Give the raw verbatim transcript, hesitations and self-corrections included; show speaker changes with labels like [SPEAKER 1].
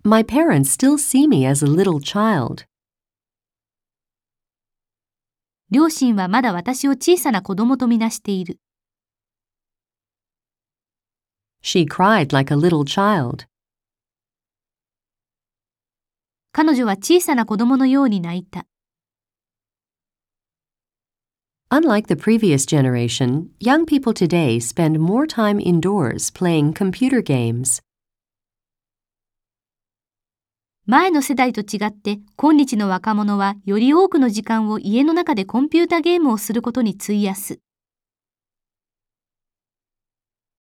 [SPEAKER 1] My parents still see me as a little child.
[SPEAKER 2] 両親はまだ私を小さな子供とみなしている。
[SPEAKER 1] She cried like a little child.
[SPEAKER 2] 彼女は小さな子供のように泣いた。
[SPEAKER 1] Unlike the previous generation, young people today spend more time indoors playing computer games.
[SPEAKER 2] 前の世代と違って今日の若者はより多くの時間を家の中でコンピュータゲームをすることに費やす。